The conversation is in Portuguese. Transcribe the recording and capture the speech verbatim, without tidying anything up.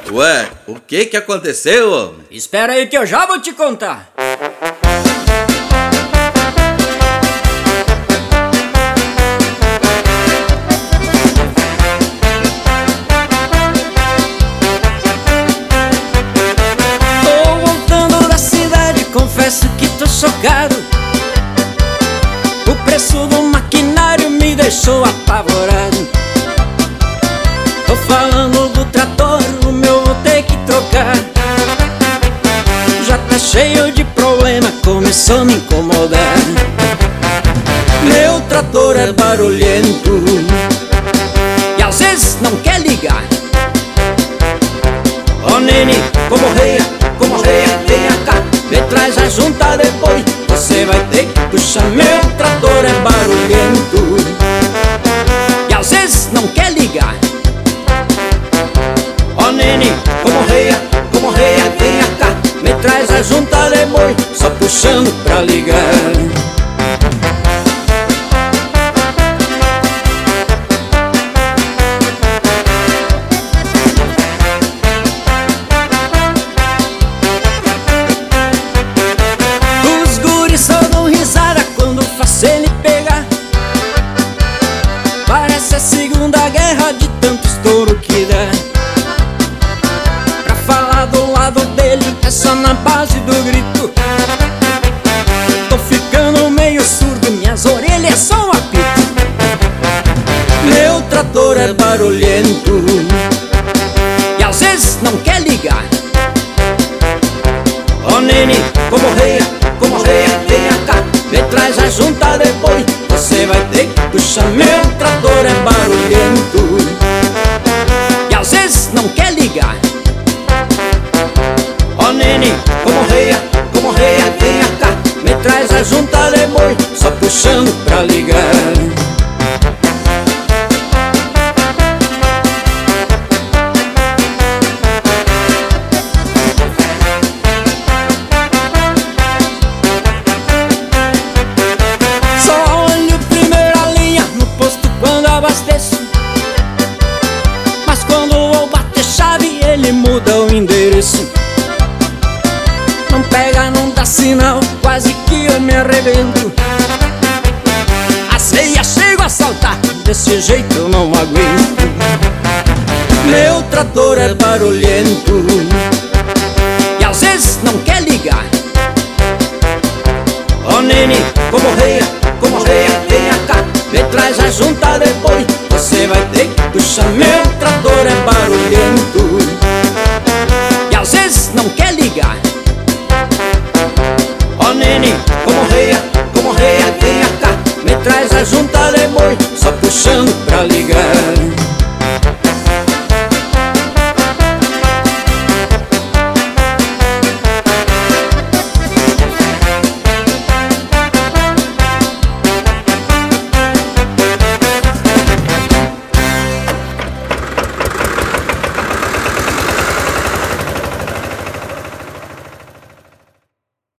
Ué, o que que aconteceu, homem? Espera aí que eu já vou te contar. Tô voltando da cidade, confesso que tô chocado. O preço do maquinário me deixou apavorado. Tô falando do trator, o meu vou ter que trocar. Já tá cheio de problema, começou a me incomodar. Meu trator é barulhento e às vezes não quer ligar. Ó nene, como reia, como reia, venha cá, me traz a junta depois. Você vai ter que puxar, meu trator é barulhento e às vezes não quer ligar. Ó nene, como reia, como reia, venha cá, me traz a junta de boi, só puxando pra ligar. Os guris só dão risada quando faço ele pegar. Parece a Segunda Guerra de tanto estouro que dá. Do lado dele é só na base do grito. Tô ficando meio surdo, minhas orelhas são um apito. Meu trator é barulhento e às vezes não quer ligar. Ó nene, como reia, como reia, venha cá, me traz a junta depois. Você vai ter que puxar, meu trator é barulhento e às vezes não quer ligar. Ó nene, como reia, como reia, venha cá, me traz a junta de boi, só puxando pra ligar. Só olho primeira linha no posto quando abasteço, mas quando vou bater chave ele muda o endereço. Não pega, não dá sinal, quase que eu me arrebento. A ceia chego a saltar, desse jeito eu não aguento. Meu trator é barulhento e às vezes não quer ligar. Ó nene, como reia, como reia, venha cá, me traz a junta depois. Você vai ter que puxar, meu trator é barulhento e às vezes não quer ligar. Ó nene, como reia, como reia, venha cá, me traz a junta de boi, só puxando pra ligar.